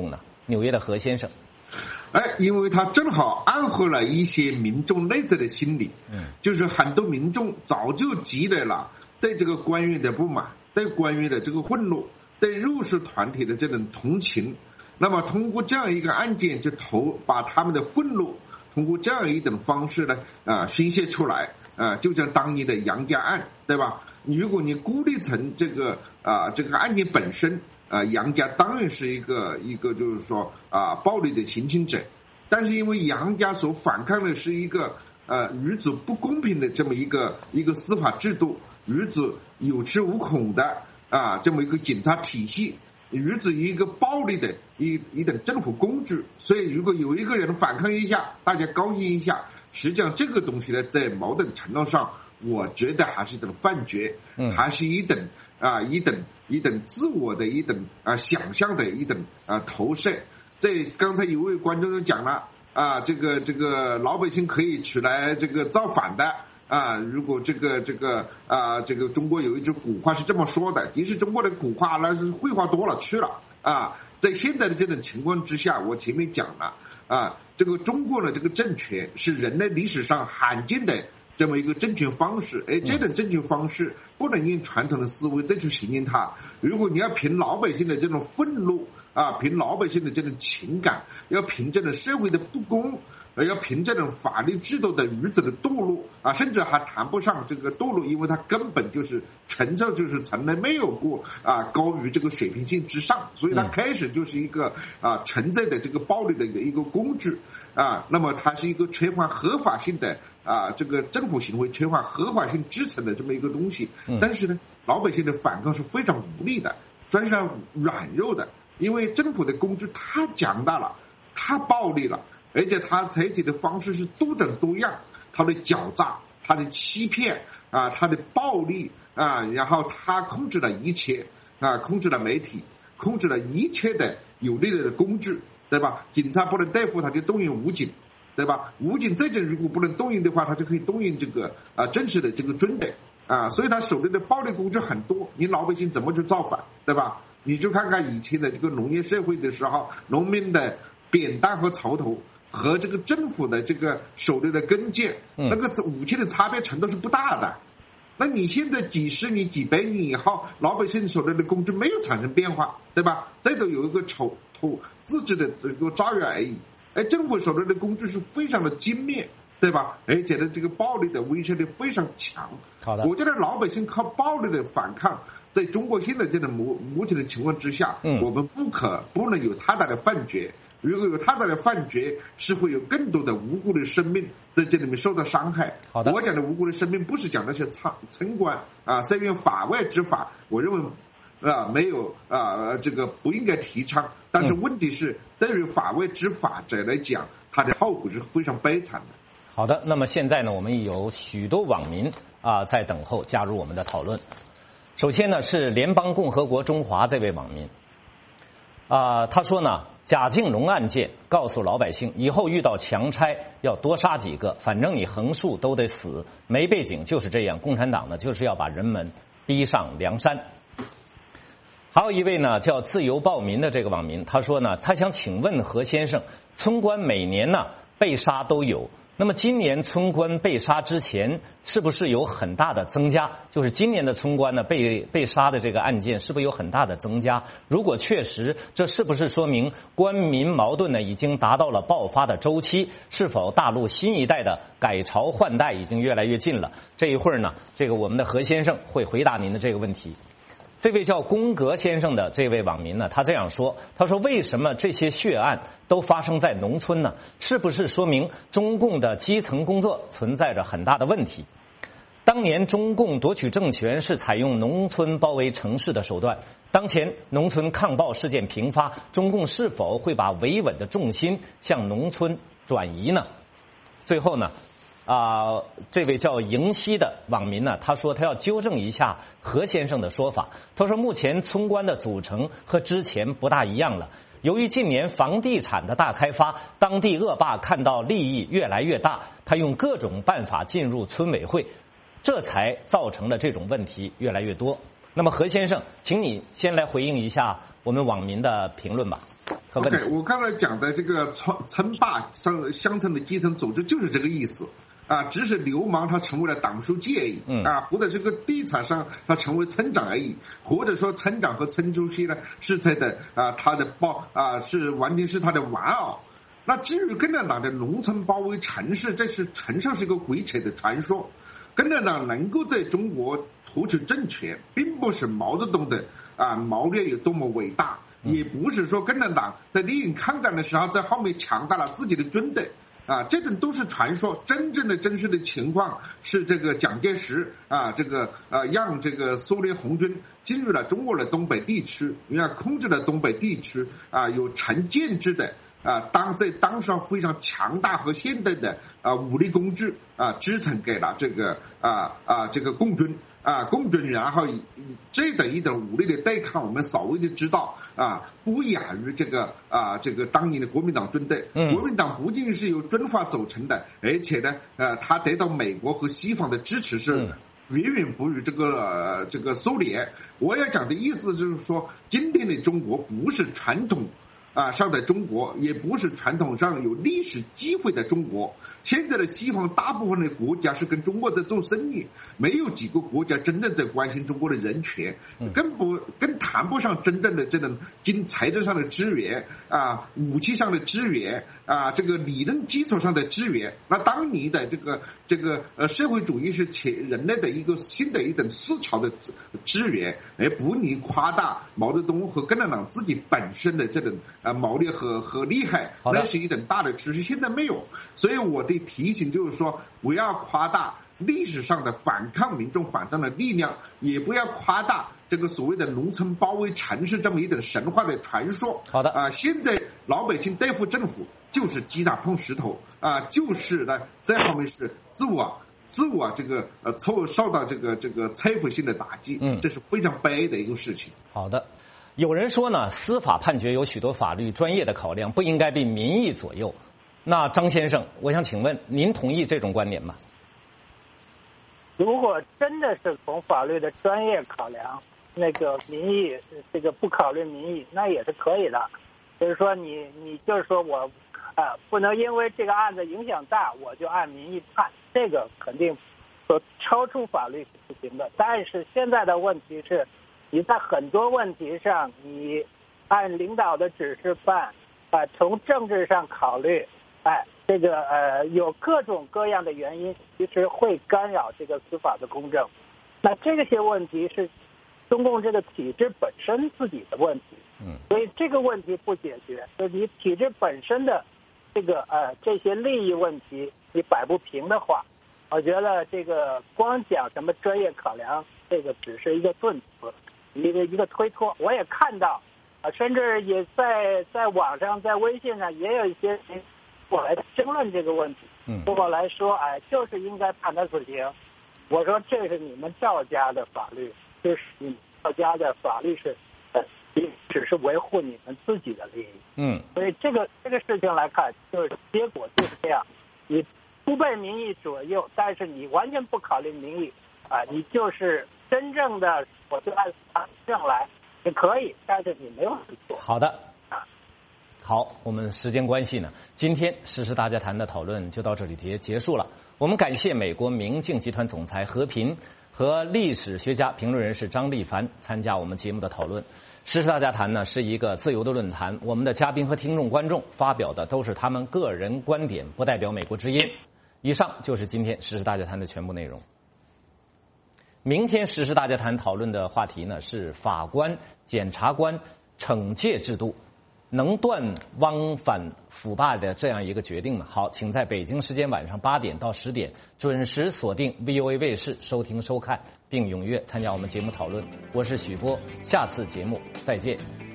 纽约的何先生。 因为他正好暗合了一些民众内在的心理，就是很多民众早就积累了对这个官员的不满，对官员的这个愤怒，对弱势团体的这种同情，那么通过这样一个案件，就把他们的愤怒通过这样一种方式呢，宣泄出来，就像当年的杨家案，对吧？如果你孤立成这个案件本身，杨家当然是一个就是说暴力的行凶者，但是因为杨家所反抗的是一个女子不公平的这么一个司法制度，女子有恃无恐的这么一个警察体系，女子一个暴力的一种政府工具，所以如果有一个人反抗一下，大家高兴一下，实际上这个东西呢，在某种程度上，我觉得还是一种幻觉，还是一种自我的一种想象的一种投射。这刚才有位观众就讲了这个老百姓可以出来这个造反的如果这个中国有一句古话是这么说的，其实中国的古话那是废话多了去了在现在的这种情况之下，我前面讲了这个中国的这个政权是人类历史上罕见的这么一个政权方式，这种政权方式不能用传统的思维再去形容它。如果你要凭老百姓的这种愤怒凭老百姓的这种情感，要凭这种社会的不公，要凭这种法律制度的愚子的堕落甚至还谈不上这个堕落，因为它根本就是成就就是从来没有过高于这个水平线之上，所以它开始就是一个存在的这个暴力的一个工具那么它是一个缺乏合法性的这个政府行为缺乏合法性支撑的这么一个东西但是呢，老百姓的反抗是非常无力的，非常软弱的，因为政府的工具太强大了，太暴力了，而且他采取的方式是多种多样，他的狡诈，他的欺骗他的暴力然后他控制了一切控制了媒体，控制了一切的有力的工具，对吧？警察不能对付他就动用武警，对吧？武警这种如果不能动用的话，他就可以动用这个正式的这个军队所以他手里的暴力工具很多，你老百姓怎么去造反，对吧？你就看看以前的这个农业社会的时候，农民的扁担和锄头和这个政府的这个手里的弓箭那个武器的差别程度是不大的。那你现在几十年几百年以后，老百姓手里的工具没有产生变化，对吧？最多有一个自制的这个炸药而已，政府手里的工具是非常的精密，对吧？而且呢，这个暴力的威慑力非常强。 好的， 我觉得老百姓靠暴力的反抗，在中国现在这种目前的情况之下，我们不能有太大的犯觉。如果有太大的犯觉，是会有更多的无辜的生命在这里面受到伤害。 好的， 我讲的无辜的生命不是讲那些村官虽然法外之法，我认为没有这个不应该提倡，但是问题是对于法外之法者来讲，它的后果是非常悲惨的。 好的，那么现在呢，我们有许多网民在等候加入我们的讨论。首先呢，是联邦共和国中华这位网民他说呢，贾静雯案件告诉老百姓，以后遇到强拆要多杀几个，反正你横竖都得死，没背景就是这样，共产党呢就是要把人们逼上梁山。还有一位呢叫自由暴民的这个网民，他说呢，他想请问何先生，村官每年呢被杀都有，那么今年村官被杀之前是不是有很大的增加？就是今年的村官呢被杀的这个案件是不是有很大的增加？如果确实，这是不是说明官民矛盾呢已经达到了爆发的周期？是否大陆新一代的改朝换代已经越来越近了？这一会儿呢，这个我们的何先生会回答您的这个问题。这位叫宫格先生的这位网民呢，他这样说，他说为什么这些血案都发生在农村呢？是不是说明中共的基层工作存在着很大的问题？当年中共夺取政权是采用农村包围城市的手段，当前农村抗暴事件频发，中共是否会把维稳的重心向农村转移呢？最后呢这位叫迎西的网民呢，他说他要纠正一下何先生的说法。他说目前村官的组成和之前不大一样了，由于近年房地产的大开发，当地恶霸看到利益越来越大，他用各种办法进入村委会，这才造成了这种问题越来越多。那么何先生，请你先来回应一下我们网民的评论吧。 OK， 我刚才讲的这个称霸乡村的基层组织就是这个意思啊，只是流氓他成为了党书记而已啊，或者这个地产商他成为村长而已，或者说村长和村主席呢是他的他的是完全是他的玩偶。那至于共产党的农村包围城市，这是纯属是一个鬼扯的传说。共产党能够在中国夺取政权，并不是毛泽东的谋略有多么伟大，也不是说共产党在利用抗战的时候在后面强大了自己的军队这种都是传说。真正的真实的情况是这个蒋介石让这个苏联红军进入了中国的东北地区，控制了东北地区有成建制的当上非常强大和现代的武力工具支撑给了这个共军然后这一等武力的对抗，我们稍微就知道不亚于这个当年的国民党军队。国民党不仅是由军阀组成的，而且呢他得到美国和西方的支持是远远不如这个苏联。我要讲的意思就是说，今天的中国不是传统上的中国，也不是传统上有历史机会的中国。现在的西方大部分的国家是跟中国在做生意，没有几个国家真正在关心中国的人权，更谈不上真正的这种财政上的支援武器上的支援这个理论基础上的支援。那当年的这个社会主义是人类的一个新的一种思潮的支援，而不你夸大毛泽东和共产党自己本身的这种谋略和厉害，那是一种大的趋势，现在没有。所以我的提醒就是说，不要夸大历史上的反抗民众反战的力量，也不要夸大这个所谓的农村包围城市这么一种神话的传说。 好的现在老百姓对付政府就是鸡蛋碰石头就是呢在后面是自我这个受到这个摧毁性的打击，这是非常悲哀的一个事情。 好的。有人说呢，司法判决有许多法律专业的考量，不应该被民意左右。那张先生，我想请问您同意这种观点吗？ 如果真的是从法律的专业考量，那个民意这个不考虑民意，那也是可以的。就是说你就是说我不能因为这个案子影响大，我就按民意判，这个肯定说超出法律是不行的。但是现在的问题是，你在很多问题上，你按领导的指示办，从政治上考虑，这个有各种各样的原因，其实会干扰这个司法的公正。那这些问题是中共这个体制本身自己的问题，所以这个问题不解决，就你体制本身的这些利益问题你摆不平的话，我觉得这个光讲什么专业考量，这个只是一个顿词。一个推脱。我也看到甚至也在网上在微信上也有一些人过来争论这个问题，过来说就是应该判他死刑。我说这是你们赵家的法律，就是你们赵家的法律是只是维护你们自己的利益。所以这个事情来看，就是结果就是这样，你不被民意左右，但是你完全不考虑民意你就是真正的我就按正来也可以，但是你没有做。 好的，好，我们时间关系呢，今天时事大家谈的讨论就到这里结束了。我们感谢美国明镜集团总裁何平和历史学家评论人士张立凡参加我们节目的讨论。时事大家谈呢是一个自由的论坛，我们的嘉宾和听众观众发表的都是他们个人观点，不代表美国之音。以上就是今天时事大家谈的全部内容。明天时事大家谈讨论的话题呢是法官、检察官惩戒制度能断枉反腐败的这样一个决定吗？好，请在北京时间晚上8点到10点准时锁定 VOA 卫视收听收看，并踊跃参加我们节目讨论。我是许波，下次节目再见。